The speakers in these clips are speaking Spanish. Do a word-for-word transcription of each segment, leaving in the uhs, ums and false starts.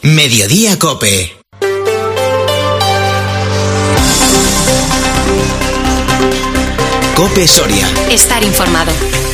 Mediodía Cope. Cope Soria. Estar informado.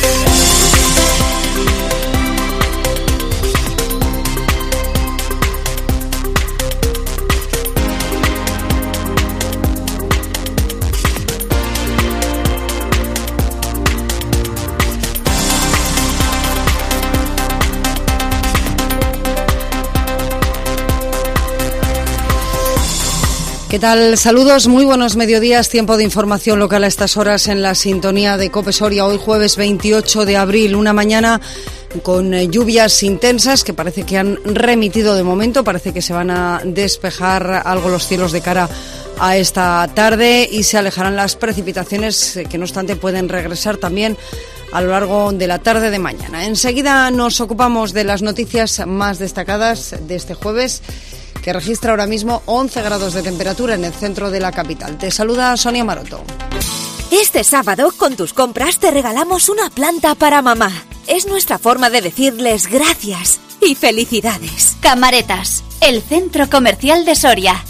¿Qué tal? Saludos, muy buenos mediodías, tiempo de información local a estas horas en la sintonía de Cope Soria. Hoy jueves veintiocho de abril, una mañana con lluvias intensas que parece que han remitido de momento, parece que se van a despejar algo los cielos de cara a esta tarde y se alejarán las precipitaciones que no obstante pueden regresar también a lo largo de la tarde de mañana. Enseguida nos ocupamos de las noticias más destacadas de este jueves, que registra ahora mismo once grados de temperatura en el centro de la capital. Te saluda Sonia Maroto. Este sábado, con tus compras, te regalamos una planta para mamá. Es nuestra forma de decirles gracias y felicidades. Camaretas, el centro comercial de Soria.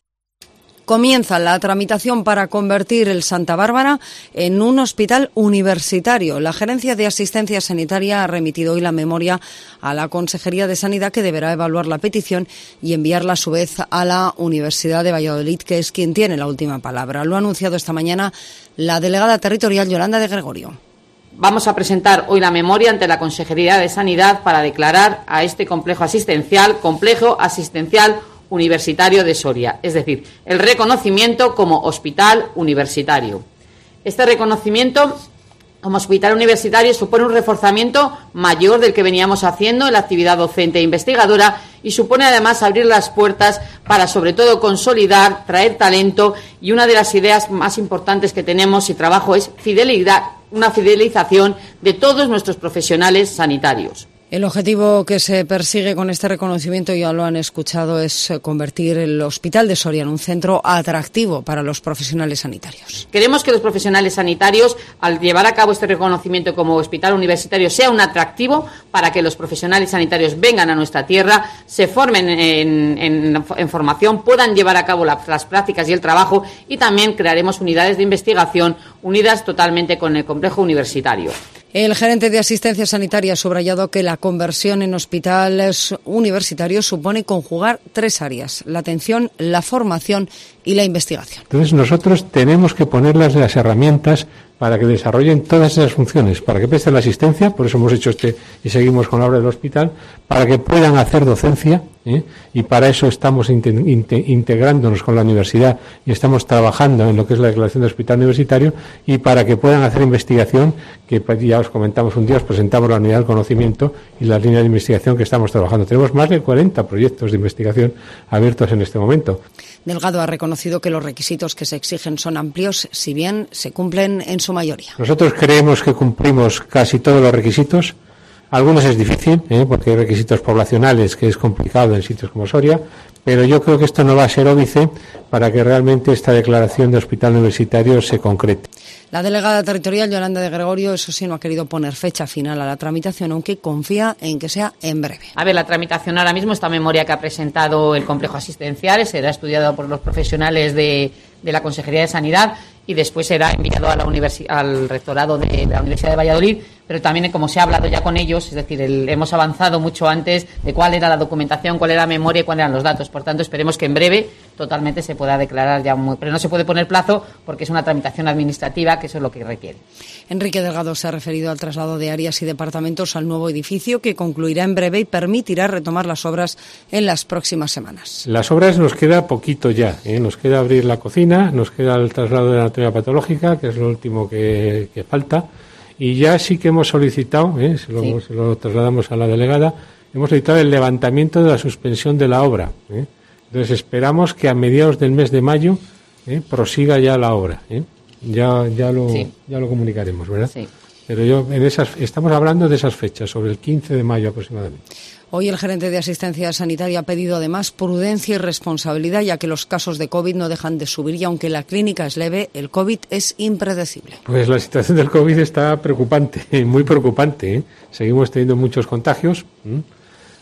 Comienza la tramitación para convertir el Santa Bárbara en un hospital universitario. La Gerencia de Asistencia Sanitaria ha remitido hoy la memoria a la Consejería de Sanidad, que deberá evaluar la petición y enviarla a su vez a la Universidad de Valladolid, que es quien tiene la última palabra. Lo ha anunciado esta mañana la delegada territorial Yolanda de Gregorio. Vamos a presentar hoy la memoria ante la Consejería de Sanidad para declarar a este complejo asistencial complejo asistencial universitario de Soria, es decir, el reconocimiento como hospital universitario. Este reconocimiento como hospital universitario supone un reforzamiento mayor del que veníamos haciendo en la actividad docente e investigadora y supone además abrir las puertas para, sobre todo, consolidar, traer talento, y una de las ideas más importantes que tenemos y trabajo es fidelidad, una fidelización de todos nuestros profesionales sanitarios. El objetivo que se persigue con este reconocimiento, ya lo han escuchado, es convertir el Hospital de Soria en un centro atractivo para los profesionales sanitarios. Queremos que los profesionales sanitarios, al llevar a cabo este reconocimiento como hospital universitario, sea un atractivo para que los profesionales sanitarios vengan a nuestra tierra, se formen en, en, en formación, puedan llevar a cabo la, las prácticas y el trabajo, y también crearemos unidades de investigación unidas totalmente con el complejo universitario. El gerente de Asistencia Sanitaria ha subrayado que la conversión en hospitales universitarios supone conjugar tres áreas: la atención, la formación y la investigación. Entonces nosotros tenemos que ponerles las herramientas para que desarrollen todas esas funciones, para que presten la asistencia, por eso hemos hecho este y seguimos con la obra del hospital, para que puedan hacer docencia, ¿eh? y para eso estamos inte, inte, integrándonos con la universidad y estamos trabajando en lo que es la declaración de hospital universitario, y para que puedan hacer investigación, que ya os comentamos un día, os presentamos la unidad del conocimiento y la línea de investigación que estamos trabajando. Tenemos más de cuarenta proyectos de investigación abiertos en este momento. Delgado ha reconocido que los requisitos que se exigen son amplios, si bien se cumplen en su mayoría. Nosotros creemos que cumplimos casi todos los requisitos. Algunos es difícil, ¿eh? porque hay requisitos poblacionales que es complicado en sitios como Soria, pero yo creo que esto no va a ser óbice para que realmente esta declaración de hospital universitario se concrete. La delegada territorial Yolanda de Gregorio, eso sí, no ha querido poner fecha final a la tramitación, aunque confía en que sea en breve. A ver, la tramitación ahora mismo, esta memoria que ha presentado el complejo asistencial, será estudiado por los profesionales de, de la Consejería de Sanidad y después será enviado a la universi- al rectorado de la Universidad de Valladolid, pero también, como se ha hablado ya con ellos, es decir, el, hemos avanzado mucho antes de cuál era la documentación, cuál era la memoria y cuáles eran los datos. Por tanto, esperemos que en breve totalmente se pueda declarar ya, muy, pero no se puede poner plazo porque es una tramitación administrativa, que eso es lo que requiere. Enrique Delgado se ha referido al traslado de áreas y departamentos al nuevo edificio, que concluirá en breve y permitirá retomar las obras en las próximas semanas. Las obras nos queda poquito ya, ¿eh? Nos queda abrir la cocina, nos queda el traslado de la anatomía patológica, que es lo último que, que falta, y ya sí que hemos solicitado, ¿eh? se, lo, sí. se lo trasladamos a la delegada, hemos solicitado el levantamiento de la suspensión de la obra, ¿eh? Entonces esperamos que a mediados del mes de mayo ¿eh? prosiga ya la obra, ¿eh? ya ya lo sí. ya lo comunicaremos, ¿verdad? Sí. Pero yo en esas estamos hablando de esas fechas, sobre el quince de mayo aproximadamente. Hoy el gerente de Asistencia Sanitaria ha pedido además prudencia y responsabilidad, ya que los casos de COVID no dejan de subir y aunque la clínica es leve, el COVID es impredecible. Pues la situación del COVID está preocupante, muy preocupante, ¿eh? Seguimos teniendo muchos contagios. ¿eh?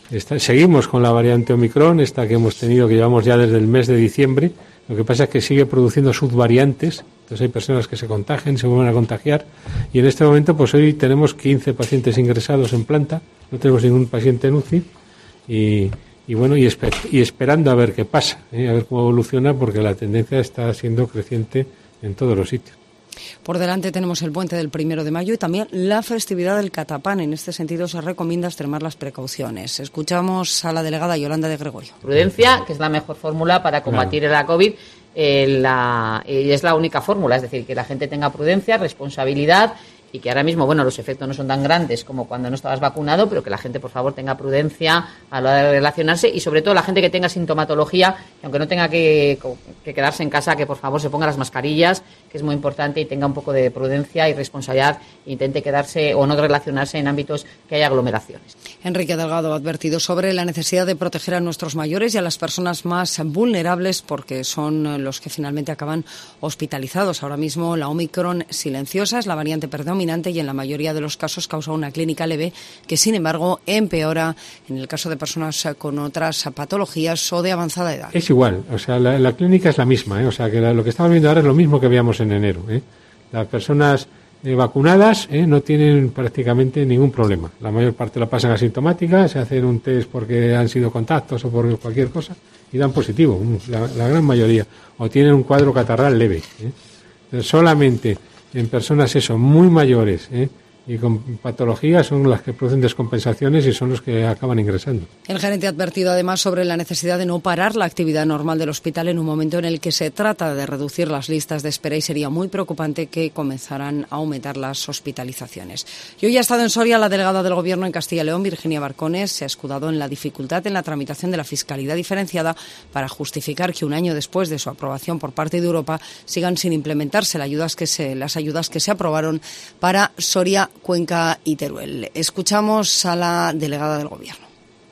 Está, seguimos con la variante Omicron, esta que hemos tenido, que llevamos ya desde el mes de diciembre. Lo que pasa es que sigue produciendo subvariantes, entonces hay personas que se contagian, se vuelven a contagiar, y en este momento pues hoy tenemos quince pacientes ingresados en planta, no tenemos ningún paciente en U C I, y, y bueno, y, esper, y esperando a ver qué pasa, ¿eh? A ver cómo evoluciona, porque la tendencia está siendo creciente en todos los sitios. Por delante tenemos el puente del primero de mayo y también la festividad del Catapán. En este sentido se recomienda extremar las precauciones. Escuchamos a la delegada Yolanda de Gregorio. Prudencia, que es la mejor fórmula para combatir claro. la COVID, eh, la, eh, es la única fórmula, es decir, que la gente tenga prudencia, responsabilidad, y que ahora mismo, bueno, los efectos no son tan grandes como cuando no estabas vacunado, pero que la gente, por favor, tenga prudencia a la hora de relacionarse, y sobre todo la gente que tenga sintomatología, que aunque no tenga que, que quedarse en casa, que por favor se ponga las mascarillas, que es muy importante, y tenga un poco de prudencia y responsabilidad, e intente quedarse o no relacionarse en ámbitos que haya aglomeraciones. Enrique Delgado ha advertido sobre la necesidad de proteger a nuestros mayores y a las personas más vulnerables, porque son los que finalmente acaban hospitalizados. Ahora mismo la Omicron silenciosa es la variante predominante y en la mayoría de los casos causa una clínica leve que, sin embargo, empeora en el caso de personas con otras patologías o de avanzada edad. Es igual, o sea, la, la clínica es la misma, ¿eh? O sea, que la, lo que estamos viendo ahora es lo mismo que veíamos en enero, ¿eh? Las personas eh, vacunadas ¿eh? no tienen prácticamente ningún problema. La mayor parte la pasan asintomática, se hacen un test porque han sido contactos o por cualquier cosa y dan positivo, la, la gran mayoría, o tienen un cuadro catarral leve, ¿eh? Entonces, solamente en personas eso muy mayores ¿eh? y con patologías son las que producen descompensaciones y son los que acaban ingresando. El gerente ha advertido además sobre la necesidad de no parar la actividad normal del hospital en un momento en el que se trata de reducir las listas de espera, y sería muy preocupante que comenzaran a aumentar las hospitalizaciones. Y hoy ha estado en Soria la delegada del Gobierno en Castilla y León, Virginia Barcones. Se ha escudado en la dificultad en la tramitación de la fiscalidad diferenciada para justificar que un año después de su aprobación por parte de Europa sigan sin implementarse las ayudas que se, las ayudas que se aprobaron para Soria, Cuenca y Teruel. Escuchamos a la delegada del Gobierno.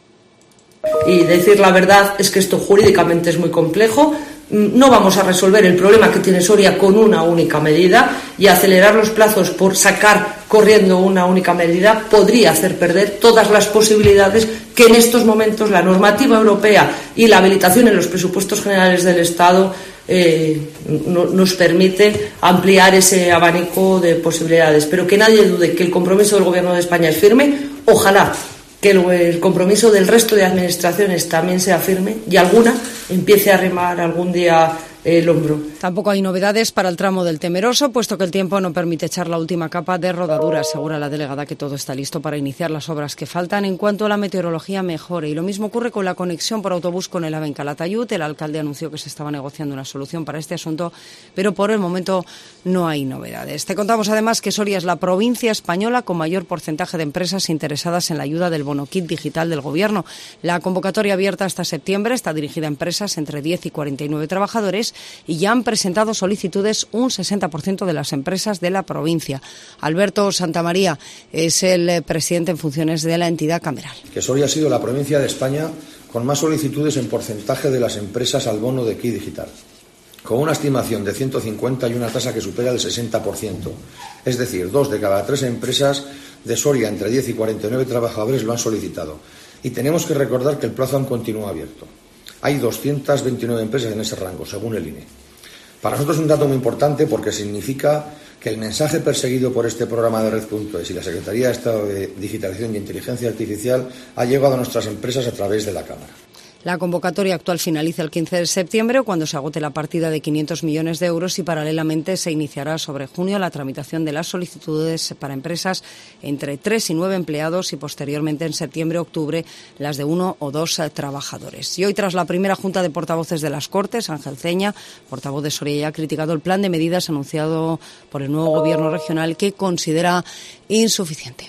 Y decir la verdad es que esto jurídicamente es muy complejo. No vamos a resolver el problema que tiene Soria con una única medida, y acelerar los plazos por sacar corriendo una única medida podría hacer perder todas las posibilidades que en estos momentos la normativa europea y la habilitación en los presupuestos generales del Estado Eh, no, nos permite ampliar ese abanico de posibilidades. Pero que nadie dude que el compromiso del Gobierno de España es firme. Ojalá que el, el compromiso del resto de administraciones también sea firme y alguna empiece a remar algún día el hombro. Tampoco hay novedades para el tramo del Temeroso, puesto que el tiempo no permite echar la última capa de rodadura. Asegura la delegada que todo está listo para iniciar las obras que faltan en cuanto la meteorología mejore. Y lo mismo ocurre con la conexión por autobús con el AVE en Calatayud. El alcalde anunció que se estaba negociando una solución para este asunto, pero por el momento no hay novedades. Te contamos además que Soria es la provincia española con mayor porcentaje de empresas interesadas en la ayuda del bono kit digital del Gobierno. La convocatoria abierta hasta septiembre está dirigida a empresas entre diez y cuarenta y nueve trabajadores, y ya han presentado solicitudes un sesenta por ciento de las empresas de la provincia. Alberto Santamaría es el presidente en funciones de la entidad cameral. Que Soria ha sido la provincia de España con más solicitudes en porcentaje de las empresas al bono de kit digital, con una estimación de ciento cincuenta y una tasa que supera el sesenta por ciento. Es decir, dos de cada tres empresas de Soria entre diez y cuarenta y nueve trabajadores lo han solicitado. Y tenemos que recordar que el plazo aún continúa abierto. Hay doscientas veintinueve empresas en ese rango, según el I N E. Para nosotros es un dato muy importante porque significa que el mensaje perseguido por este programa de Red punto es y la Secretaría de Estado de Digitalización y Inteligencia Artificial ha llegado a nuestras empresas a través de la Cámara. La convocatoria actual finaliza el quince de septiembre, cuando se agote la partida de quinientos millones de euros, y paralelamente se iniciará sobre junio la tramitación de las solicitudes para empresas entre tres y nueve empleados, y posteriormente en septiembre-octubre las de uno o dos trabajadores. Y hoy, tras la primera junta de portavoces de las Cortes, Ángel Ceña, portavoz de Soria, ya ha criticado el plan de medidas anunciado por el nuevo Gobierno regional, que considera insuficiente.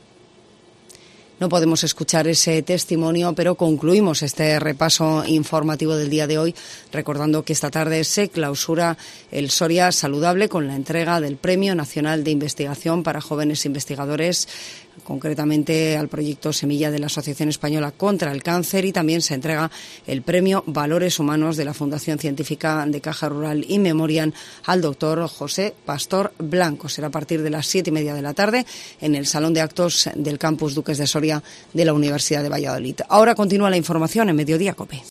No podemos escuchar ese testimonio, pero concluimos este repaso informativo del día de hoy recordando que esta tarde se clausura el Soria Saludable con la entrega del Premio Nacional de Investigación para Jóvenes Investigadores concretamente al proyecto Semilla de la Asociación Española contra el Cáncer, y también se entrega el premio Valores Humanos de la Fundación Científica de Caja Rural y Memorian al doctor José Pastor Blanco. Será a partir de las siete y media de la tarde en el Salón de Actos del Campus Duques de Soria de la Universidad de Valladolid. Ahora continúa la información en Mediodía COPE.